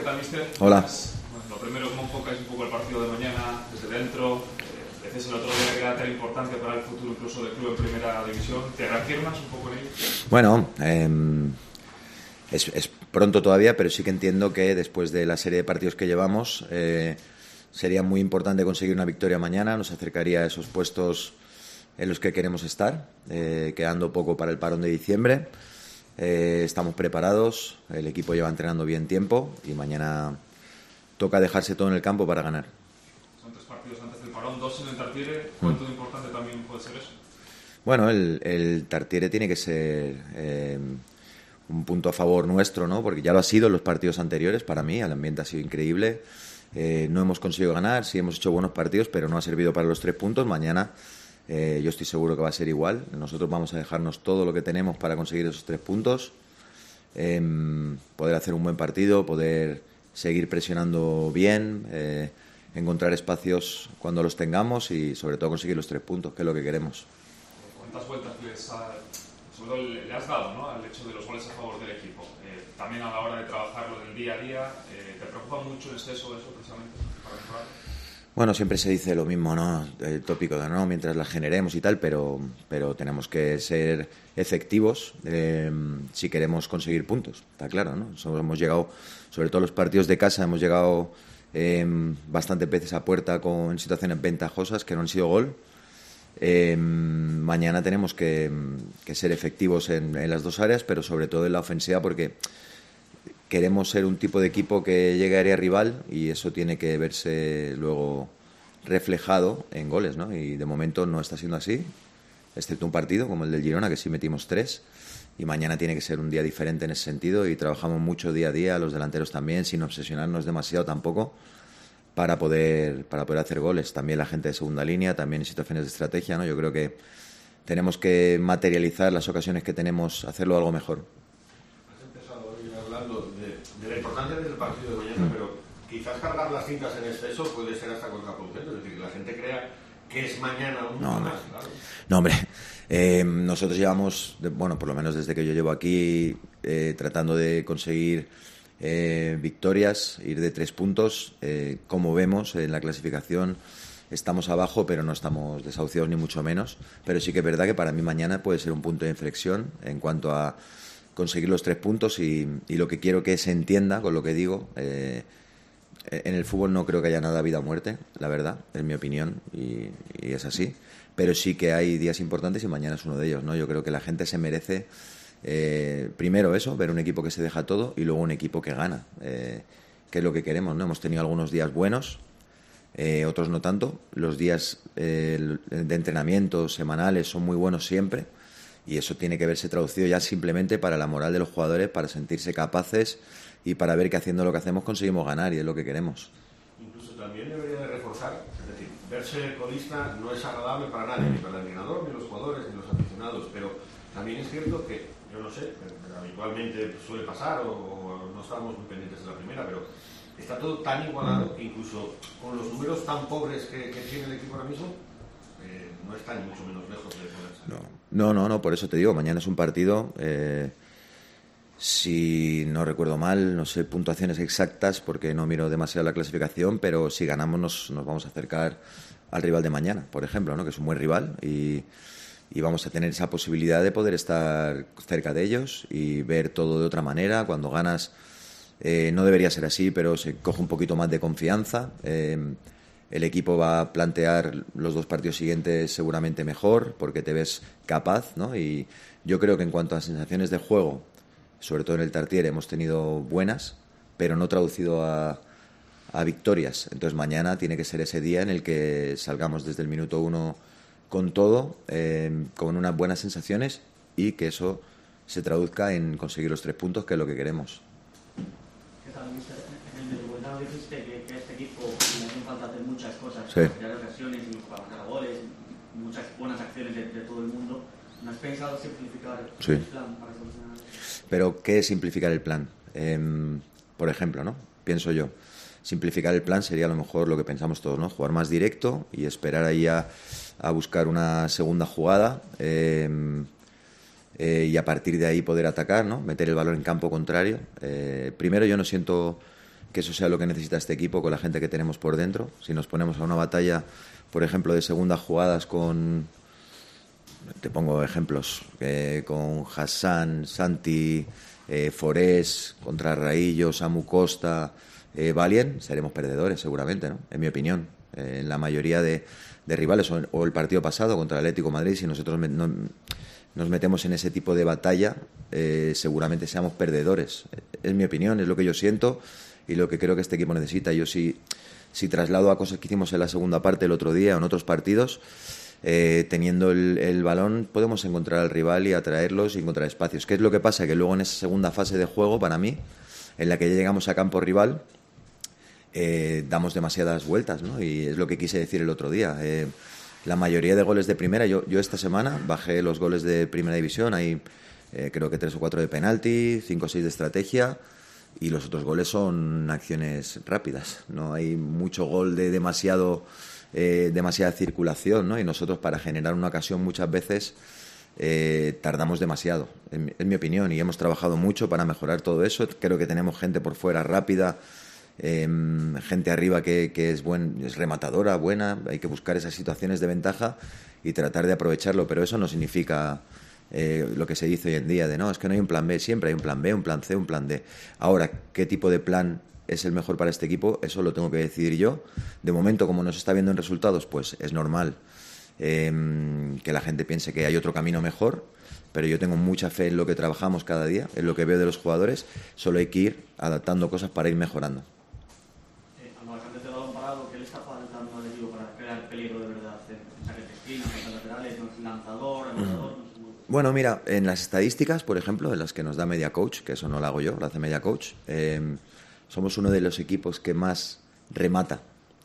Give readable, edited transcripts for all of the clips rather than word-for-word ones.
tal, mister? Hola. Bueno, lo primero, ¿cómo enfocáis un poco el partido de mañana desde dentro? Decías el otro día que era tan importante para el futuro incluso del club en primera división. ¿Te reafirmas un poco en ello? Bueno, es pronto todavía, pero sí que entiendo que después de la serie de partidos que llevamos sería muy importante conseguir una victoria mañana. Nos acercaría a esos puestos en los que queremos estar, quedando poco para el parón de diciembre. Estamos preparados, el equipo lleva entrenando bien tiempo y mañana toca dejarse todo en el campo para ganar. Son 3 partidos antes del parón, 2 en el Tartiere. ¿Cuánto de importante también puede ser eso? Bueno, el Tartiere tiene que ser un punto a favor nuestro, ¿no? Porque ya lo ha sido en los partidos anteriores para mí, el ambiente ha sido increíble. No hemos conseguido ganar, sí hemos hecho buenos partidos, pero no ha servido para los 3 puntos. Mañana yo estoy seguro que va a ser igual. Nosotros vamos a dejarnos todo lo que tenemos para conseguir esos 3 puntos, poder hacer un buen partido, poder seguir presionando bien, encontrar espacios cuando los tengamos y sobre todo conseguir los 3 puntos, que es lo que queremos. ¿Cuántas vueltas le has dado, ¿no?, al hecho de los goles a favor del equipo? También a la hora de trabajarlo del día a día, ¿te preocupa mucho el exceso de eso precisamente para mejorar? Bueno, siempre se dice lo mismo, ¿no? El tópico de no, mientras las generemos y tal, pero tenemos que ser efectivos si queremos conseguir puntos, está claro, ¿no? Hemos llegado, sobre todo los partidos de casa, hemos llegado bastantes veces a puerta en situaciones ventajosas que no han sido gol. Mañana tenemos que ser efectivos en las 2 áreas, pero sobre todo en la ofensiva, porque queremos ser un tipo de equipo que llegue a área rival y eso tiene que verse luego reflejado en goles, ¿no? Y de momento no está siendo así, excepto un partido como el del Girona, que sí metimos 3, y mañana tiene que ser un día diferente en ese sentido y trabajamos mucho día a día, los delanteros también, sin obsesionarnos demasiado tampoco, para poder hacer goles. También la gente de segunda línea, también en situaciones de estrategia, ¿no? Yo creo que tenemos que materializar las ocasiones que tenemos, hacerlo algo mejor. Has empezado hoy hablando de la importancia del partido de mañana, pero quizás cargar las cintas en exceso puede ser hasta contraproducente, es decir, que la gente crea que es mañana un No, más, claro. No, hombre, nosotros llevamos, bueno, por lo menos desde que yo llevo aquí, tratando de conseguir victorias, ir de 3 puntos. Como vemos en la clasificación, estamos abajo, pero no estamos desahuciados ni mucho menos. Pero sí que es verdad que para mí mañana puede ser un punto de inflexión en cuanto a conseguir los 3 puntos y lo que quiero que se entienda con lo que digo. En el fútbol no creo que haya nada vida o muerte, la verdad, en mi opinión, y es así. Pero sí que hay días importantes y mañana es uno de ellos, ¿no? Yo creo que la gente se merece primero eso, ver un equipo que se deja todo y luego un equipo que gana, que es lo que queremos, ¿no? Hemos tenido algunos días buenos, otros no tanto. Los días de entrenamiento semanales son muy buenos siempre y eso tiene que verse traducido ya simplemente para la moral de los jugadores, para sentirse capaces y para ver que haciendo lo que hacemos conseguimos ganar y es lo que queremos. Incluso también debería de reforzar, es decir, verse colista no es agradable para nadie, ni para el entrenador, ni los jugadores, ni los aficionados, pero también es cierto que, yo no sé, pero habitualmente suele pasar o no estamos muy pendientes de la primera, pero está todo tan igualado que incluso con los números tan pobres que tiene el equipo ahora mismo, no está ni mucho menos lejos de ponerse. No, por eso te digo, mañana es un partido, si no recuerdo mal, no sé puntuaciones exactas porque no miro demasiado la clasificación, pero si ganamos nos vamos a acercar al rival de mañana, por ejemplo, ¿no? Que es un buen rival y vamos a tener esa posibilidad de poder estar cerca de ellos y ver todo de otra manera. Cuando ganas no debería ser así, pero se coge un poquito más de confianza. El equipo va a plantear los 2 partidos siguientes seguramente mejor porque te ves capaz, ¿no? Y yo creo que en cuanto a sensaciones de juego, sobre todo en el Tartiere, hemos tenido buenas, pero no traducido a victorias. Entonces mañana tiene que ser ese día en el que salgamos desde el minuto 1 con todo, con unas buenas sensaciones y que eso se traduzca en conseguir los 3 puntos, que es lo que queremos. ¿Qué tal, mister? En el documental dijiste que a este equipo le hacen falta hacer muchas cosas, Sí. crear ocasiones y para marcar goles, muchas buenas acciones de todo el mundo. ¿No has pensado simplificar Sí. el plan para solucionar? Pero ¿qué es simplificar el plan? Por ejemplo, ¿no? Pienso yo, simplificar el plan sería a lo mejor lo que pensamos todos, ¿no? Jugar más directo y esperar ahí a buscar una segunda jugada y a partir de ahí poder atacar, ¿no? Meter el balón en campo contrario. Primero, yo no siento que eso sea lo que necesita este equipo con la gente que tenemos por dentro. Si nos ponemos a una batalla, por ejemplo, de segundas jugadas con... Te pongo ejemplos, con Hassan, Santi, Forés, contra Raillo, Samu Costa, Valien, seremos perdedores seguramente, ¿no? En mi opinión. En la mayoría de rivales, o el partido pasado contra el Atlético de Madrid, si nosotros nos metemos en ese tipo de batalla, seguramente seamos perdedores. Es mi opinión, es lo que yo siento y lo que creo que este equipo necesita. Yo si traslado a cosas que hicimos en la segunda parte el otro día o en otros partidos, teniendo el balón podemos encontrar al rival y atraerlos y encontrar espacios. ¿Qué es lo que pasa? Que luego en esa segunda fase de juego, para mí, en la que ya llegamos a campo rival, damos demasiadas vueltas, ¿no? Y es lo que quise decir el otro día. La mayoría de goles de primera, yo esta semana bajé los goles de primera división, hay creo que 3 o 4 de penalti, 5 o 6 de estrategia, y los otros goles son acciones rápidas. No hay mucho gol de demasiada circulación, ¿no? Y nosotros, para generar una ocasión, muchas veces tardamos demasiado, en mi opinión, y hemos trabajado mucho para mejorar todo eso. Creo que tenemos gente por fuera rápida, gente arriba que es rematadora, buena. Hay que buscar esas situaciones de ventaja y tratar de aprovecharlo, pero eso no significa lo que se dice hoy en día de no, es que no hay un plan B. Siempre hay un plan B, un plan C, un plan D. Ahora, ¿qué tipo de plan es el mejor para este equipo? Eso lo tengo que decidir yo. De momento, como no se está viendo en resultados, pues es normal que la gente piense que hay otro camino mejor, pero yo tengo mucha fe en lo que trabajamos cada día, en lo que veo de los jugadores. Solo hay que ir adaptando cosas para ir mejorando. Antes de balón parado, ¿qué le está faltando al equipo para crear peligro de verdad? Saques de esquina, saques laterales, lanzador, anotador. Bueno, mira, en las estadísticas, por ejemplo, en las que nos da Media Coach, que eso no lo hago yo, lo hace Media Coach, somos uno de los equipos que más remata,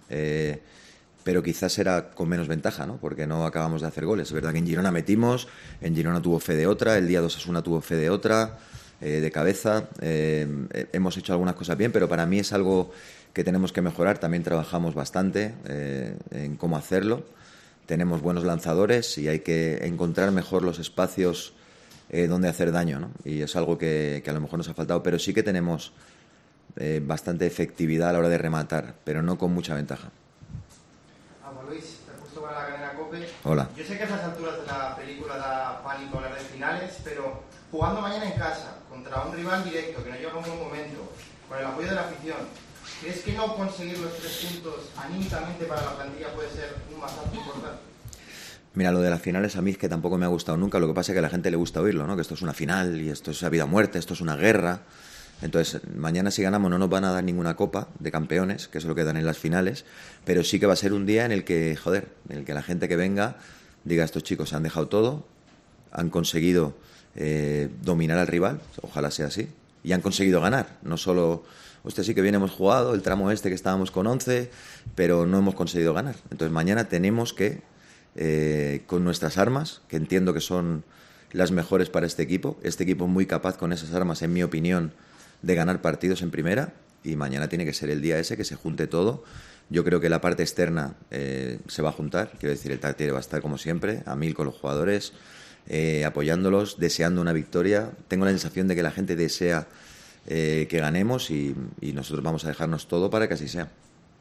pero quizás era con menos ventaja, ¿no? Porque no acabamos de hacer goles. Es verdad que en Girona metimos, en Girona tuvo fe de otra, el día 2 Osasuna tuvo fe de otra, de cabeza. Hemos hecho algunas cosas bien, pero para mí es algo que tenemos que mejorar. También trabajamos bastante en cómo hacerlo. Tenemos buenos lanzadores y hay que encontrar mejor los espacios donde hacer daño, ¿no? Y es algo que a lo mejor nos ha faltado, pero sí que tenemos bastante efectividad a la hora de rematar, pero no con mucha ventaja. Luis, te has puesto para la cadena COPE. Hola. Yo sé que a esas alturas de la película da pánico hablar de finales, pero jugando mañana en casa contra un rival directo que no lleva un buen momento, con el apoyo de la afición, ¿crees que no conseguir los 3 puntos anímicamente para la plantilla puede ser un bastante importante? Mira, lo de las finales a mí es que tampoco me ha gustado nunca. Lo que pasa es que a la gente le gusta oírlo, ¿no? Que esto es una final y esto es a vida o muerte, esto es una guerra. Entonces, mañana si ganamos no nos van a dar ninguna copa de campeones, que es lo que dan en las finales, pero sí que va a ser un día en el que, en el que la gente que venga diga, estos chicos se han dejado todo, han conseguido dominar al rival, ojalá sea así, y han conseguido ganar. No solo, sí que bien hemos jugado, el tramo que estábamos con 11, pero no hemos conseguido ganar. Entonces, mañana tenemos que, con nuestras armas, que entiendo que son las mejores para este equipo es muy capaz con esas armas, en mi opinión, de ganar partidos en primera, y mañana tiene que ser el día ese que se junte todo. Yo creo que la parte externa se va a juntar, quiero decir, el Tartiere va a estar como siempre, a 1000 con los jugadores, apoyándolos, deseando una victoria. Tengo la sensación de que la gente desea que ganemos y nosotros vamos a dejarnos todo para que así sea.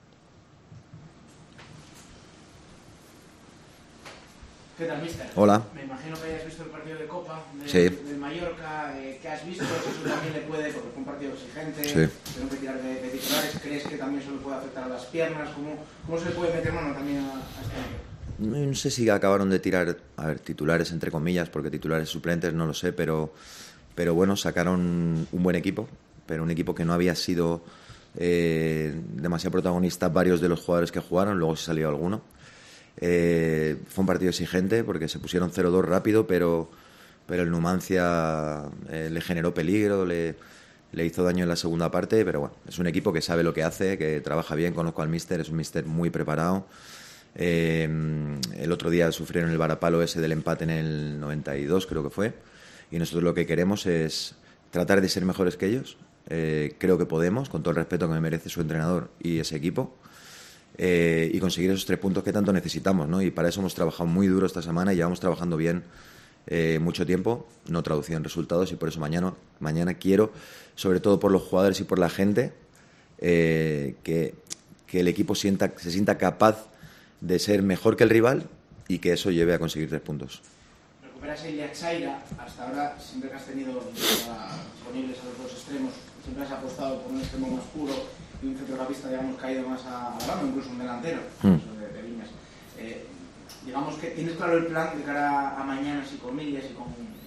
¿Qué tal, mister? Hola. Me imagino que hayas visto el partido de Copa de Mallorca. ¿Qué has visto? Eso también le puede, porque fue un partido exigente, sí. Tengo que tirar de titulares. ¿Crees que también eso le puede afectar a las piernas? ¿Cómo se le puede meter mano también a este año? No sé si acabaron de tirar, titulares entre comillas, porque titulares suplentes no lo sé, pero bueno, sacaron un buen equipo, pero un equipo que no había sido demasiado protagonista varios de los jugadores que jugaron, luego se salió alguno. Fue un partido exigente porque se pusieron 0-2 rápido, pero el Numancia le generó peligro, le hizo daño en la segunda parte, pero bueno, es un equipo que sabe lo que hace, que trabaja bien. Conozco al míster, es un míster muy preparado. El otro día sufrieron el varapalo ese del empate en el 92, creo que fue, y nosotros lo que queremos es tratar de ser mejores que ellos. Creo que podemos, con todo el respeto que me merece su entrenador y ese equipo. Y conseguir esos 3 puntos que tanto necesitamos, ¿no? Y para eso hemos trabajado muy duro esta semana y llevamos trabajando bien mucho tiempo, no traducido en resultados, y por eso mañana quiero, sobre todo por los jugadores y por la gente, que el equipo se sienta capaz de ser mejor que el rival y que eso lleve a conseguir 3 puntos. Recuperas el Yaxaira, hasta ahora siempre que has tenido disponibles a los dos extremos, siempre has apostado por un extremo más puro y un centrocampista, digamos, caído más a la banda, incluso un delantero, de Viñas. Digamos que tienes claro el plan de cara a mañana, si con Millas y con...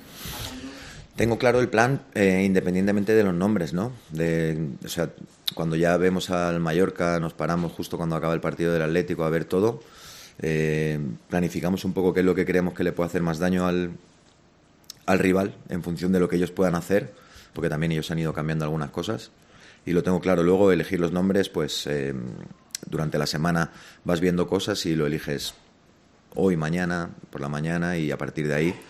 Tengo claro el plan, independientemente de los nombres, ¿no? O sea, cuando ya vemos al Mallorca, nos paramos justo cuando acaba el partido del Atlético a ver todo, planificamos un poco qué es lo que creemos que le puede hacer más daño al rival en función de lo que ellos puedan hacer, porque también ellos han ido cambiando algunas cosas, y lo tengo claro. Luego elegir los nombres, pues durante la semana vas viendo cosas y lo eliges hoy, mañana, por la mañana, y a partir de ahí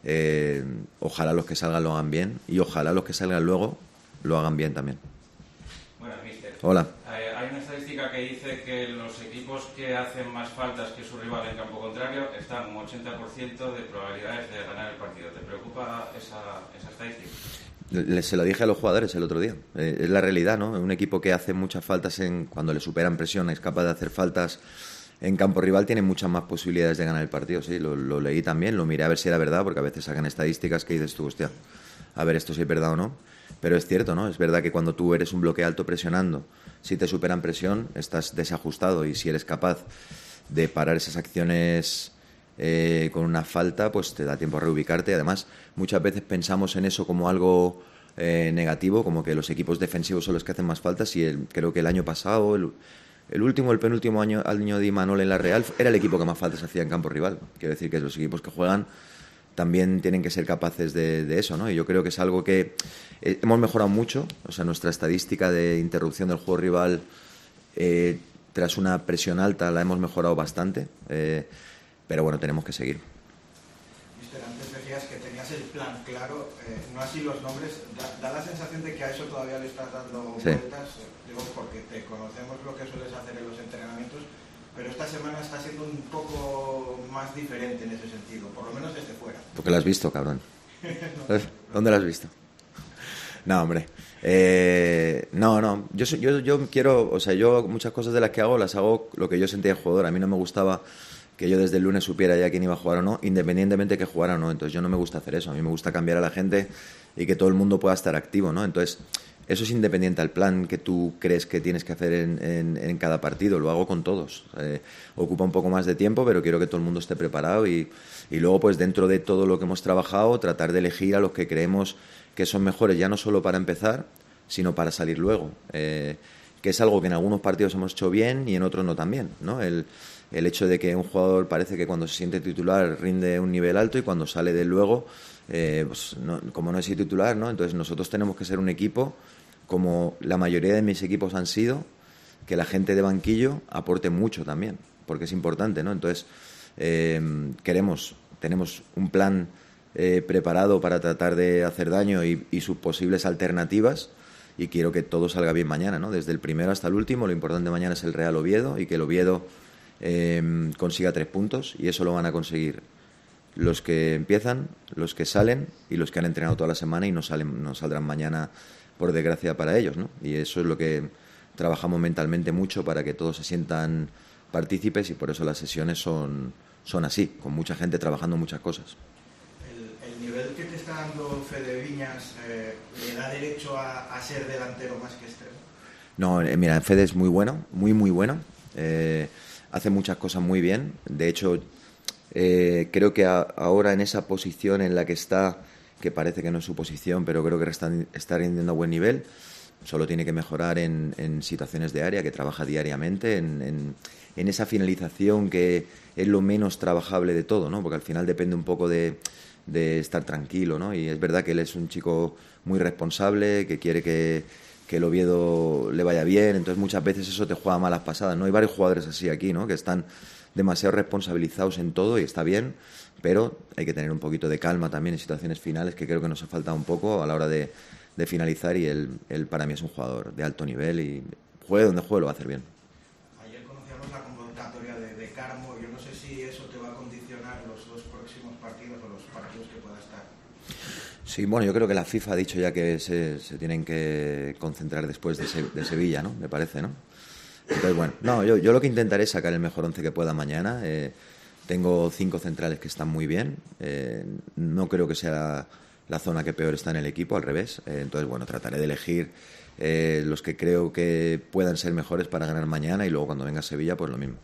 ojalá los que salgan lo hagan bien y ojalá los que salgan luego lo hagan bien también. Buenas, mister. Hola. Hay una estadística que dice que los equipos que hacen más faltas que su rival en campo contrario están un 80% de probabilidades de ganar el partido. ¿Te preocupa esa estadística? Se lo dije a los jugadores el otro día. Es la realidad, ¿no? Un equipo que hace muchas faltas cuando le superan presión, es capaz de hacer faltas en campo rival, tiene muchas más posibilidades de ganar el partido. Sí, lo leí también, lo miré a ver si era verdad, porque a veces sacan estadísticas que dices tú, hostia, a ver esto si es verdad o no. Pero es cierto, ¿no? Es verdad que cuando tú eres un bloque alto presionando, si te superan presión, estás desajustado, y si eres capaz de parar esas acciones con una falta, pues te da tiempo a reubicarte. Además, muchas veces pensamos en eso como algo negativo, como que los equipos defensivos son los que hacen más faltas, y creo que el año pasado, el penúltimo año de Imanol en la Real, era el equipo que más faltas hacía en campo rival. Quiero decir que los equipos que juegan también tienen que ser capaces de eso, ¿no? Y yo creo que es algo que hemos mejorado mucho. O sea, nuestra estadística de interrupción del juego rival tras una presión alta la hemos mejorado bastante, pero bueno, tenemos que seguir. Mister, antes decías que tenías el plan claro, no así los nombres. Da la sensación de que a eso todavía le estás dando vueltas, digo, porque te conocemos lo que sueles hacer en los entrenamientos, pero esta semana está siendo un poco más diferente en ese sentido, por lo menos desde fuera. Porque lo has visto, cabrón. ¿Dónde lo has visto? No, hombre. No. Yo quiero, o sea, yo muchas cosas de las que hago las hago lo que yo sentía de jugador. A mí no me gustaba que yo desde el lunes supiera ya quién iba a jugar o no, independientemente de que jugara o no. Entonces yo no me gusta hacer eso. A mí me gusta cambiar a la gente y que todo el mundo pueda estar activo, ¿no? Entonces eso es independiente al plan que tú crees que tienes que hacer en cada partido. Lo hago con todos. Ocupa un poco más de tiempo, pero quiero que todo el mundo esté preparado y luego, pues dentro de todo lo que hemos trabajado, tratar de elegir a los que creemos que son mejores, ya no solo para empezar, sino para salir luego. Que es algo que en algunos partidos hemos hecho bien y en otros no tan bien, ¿no? El hecho de que un jugador parece que cuando se siente titular rinde un nivel alto y cuando sale de luego, pues no, como no es titular, ¿no? Entonces nosotros tenemos que ser un equipo, como la mayoría de mis equipos han sido, que la gente de banquillo aporte mucho también, porque es importante, ¿no? Entonces tenemos un plan preparado para tratar de hacer daño y sus posibles alternativas, y quiero que todo salga bien mañana, ¿no? Desde el primero hasta el último. Lo importante mañana es el Real Oviedo y que el Oviedo consiga 3 puntos, y eso lo van a conseguir los que empiezan, los que salen y los que han entrenado toda la semana y no saldrán mañana, por desgracia para ellos, ¿no? Y eso es lo que trabajamos mentalmente mucho, para que todos se sientan partícipes, y por eso las sesiones son así, con mucha gente trabajando muchas cosas. El nivel que te está dando Fede Viñas le da derecho a ser delantero más que extremo. No, mira, Fede es muy bueno, muy bueno. Hace muchas cosas muy bien. De hecho, creo que ahora en esa posición en la que está, que parece que no es su posición, pero creo que está rindiendo a buen nivel. Solo tiene que mejorar en situaciones de área, que trabaja diariamente, en esa finalización, que es lo menos trabajable de todo, ¿no? Porque al final depende un poco de estar tranquilo, ¿no? Y es verdad que él es un chico muy responsable, que quiere que el Oviedo le vaya bien. Entonces muchas veces eso te juega malas pasadas, ¿no? Hay varios jugadores así aquí, ¿no? Que están demasiado responsabilizados en todo, y está bien, pero hay que tener un poquito de calma también en situaciones finales, que creo que nos ha faltado un poco a la hora de finalizar, y él para mí es un jugador de alto nivel, y juegue donde juegue lo va a hacer bien. Ayer conocíamos la convocatoria de Carmo. Yo no sé si eso te va a condicionar los 2 próximos partidos o los partidos que pueda estar. Sí, bueno, yo creo que la FIFA ha dicho ya que se tienen que concentrar después de Sevilla, ¿no? Me parece, ¿no? Entonces, bueno, no, yo lo que intentaré es sacar el mejor 11 que pueda mañana. Tengo 5 centrales que están muy bien. No creo que sea la zona que peor está en el equipo, al revés. Entonces, bueno, trataré de elegir los que creo que puedan ser mejores para ganar mañana y luego cuando venga Sevilla, pues lo mismo.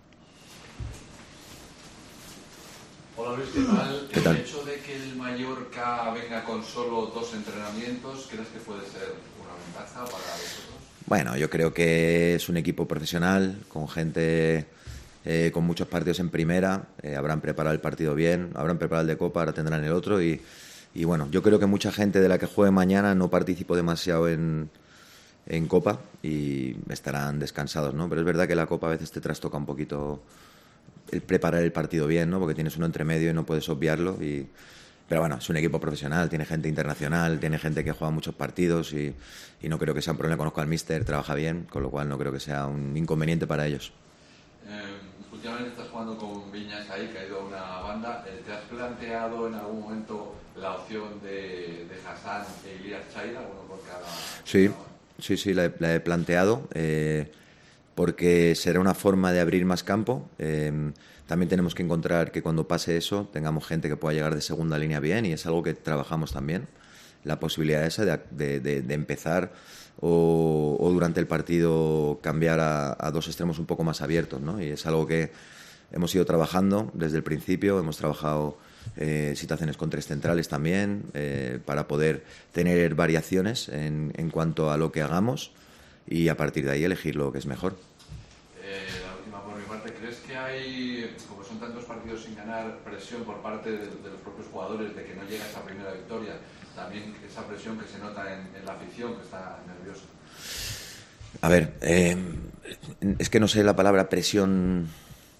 Hola Luis, ¿qué tal? ¿Qué tal? El hecho de que el Mallorca venga con solo 2 entrenamientos, ¿crees que puede ser una ventaja para vosotros? Bueno, yo creo que es un equipo profesional, con gente con muchos partidos en primera. Habrán preparado el partido bien, habrán preparado el de Copa, ahora tendrán el otro. Y bueno, yo creo que mucha gente de la que juegue mañana no participó demasiado en Copa y estarán descansados, ¿no? Pero es verdad que la Copa a veces te trastoca un poquito el preparar el partido bien, ¿no? Porque tienes uno entre medio y no puedes obviarlo. Pero bueno, es un equipo profesional, tiene gente internacional, tiene gente que juega muchos partidos y no creo que sea un problema. Conozco al míster, trabaja bien, con lo cual no creo que sea un inconveniente para ellos. Últimamente estás jugando con Viñas ahí, que ha ido a una banda. ¿Te has planteado en algún momento la opción de Hassan e Ilias Chaira, uno por cada? Sí, la he planteado. Porque será una forma de abrir más campo. También tenemos que encontrar que cuando pase eso tengamos gente que pueda llegar de segunda línea bien, y es algo que trabajamos también, la posibilidad esa de empezar o durante el partido cambiar a 2 extremos un poco más abiertos, ¿no? Y es algo que hemos ido trabajando desde el principio. Hemos trabajado situaciones con 3 centrales también, para poder tener variaciones en cuanto a lo que hagamos y a partir de ahí elegir lo que es mejor. La última por mi parte, ¿crees que hay, como son tantos partidos sin ganar, presión por parte de los propios jugadores de que no llega esa primera victoria? También esa presión que se nota en la afición, que está nerviosa. A ver, es que no sé la palabra presión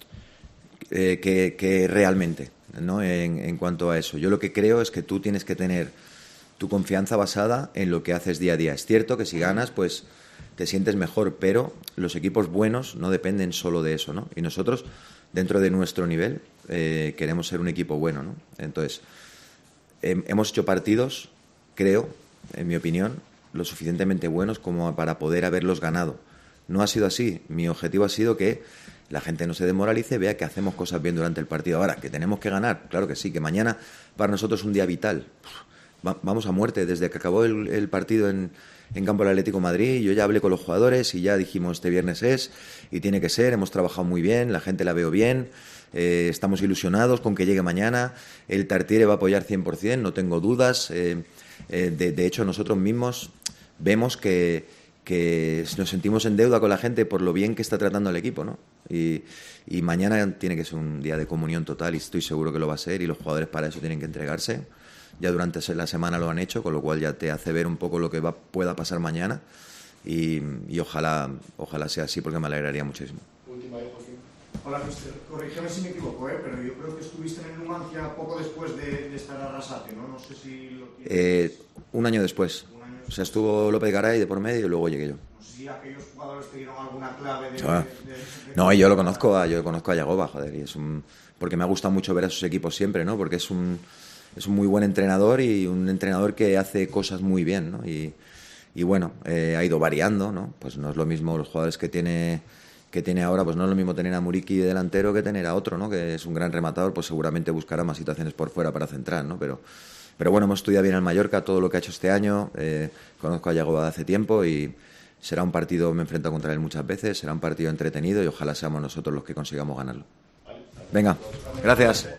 que realmente, ¿no? En cuanto a eso, yo lo que creo es que tú tienes que tener tu confianza basada en lo que haces día a día. Es cierto que si ganas, pues te sientes mejor, pero los equipos buenos no dependen solo de eso, ¿no? Y nosotros, dentro de nuestro nivel, queremos ser un equipo bueno, ¿no? Entonces, hemos hecho partidos, creo, en mi opinión, lo suficientemente buenos como para poder haberlos ganado. No ha sido así. Mi objetivo ha sido que la gente no se desmoralice, vea que hacemos cosas bien durante el partido. Ahora, que tenemos que ganar, claro que sí, que mañana para nosotros es un día vital. Vamos a muerte. Desde que acabó el partido en campo del Atlético de Madrid, yo ya hablé con los jugadores y ya dijimos, este viernes es y tiene que ser. Hemos trabajado muy bien, la gente la veo bien, estamos ilusionados con que llegue mañana. El Tartiere va a apoyar 100%, no tengo dudas. De hecho, nosotros mismos vemos que nos sentimos en deuda con la gente por lo bien que está tratando el equipo, ¿no? Y mañana tiene que ser un día de comunión total, y estoy seguro que lo va a ser, y los jugadores para eso tienen que entregarse. Ya durante la semana lo han hecho, con lo cual ya te hace ver un poco lo que pueda pasar mañana, y ojalá sea así, porque me alegraría muchísimo. Última, Joaquín. Hola, mister. Corrígeme si me equivoco, pero yo creo que estuviste en el Numancia poco después de estar a Arrasate, ¿no? No sé si lo tienes... Un año después. O sea, estuvo López Garay de por medio y luego llegué yo. No sé si aquellos jugadores te dieron alguna clave No, yo conozco a Yagoba, joder, y porque me ha gustado mucho ver a esos equipos siempre, ¿no? Porque es un muy buen entrenador, y un entrenador que hace cosas muy bien, ¿no? Y bueno, ha ido variando, ¿no? Pues no es lo mismo los jugadores que tiene ahora, pues no es lo mismo tener a Muriqui de delantero que tener a otro, ¿no? Que es un gran rematador, pues seguramente buscará más situaciones por fuera para centrar, ¿no? Pero bueno, hemos estudiado bien al Mallorca, todo lo que ha hecho este año. Conozco a Yagoba de hace tiempo y será un partido, me he enfrentado contra él muchas veces, será un partido entretenido y ojalá seamos nosotros los que consigamos ganarlo. Venga, gracias.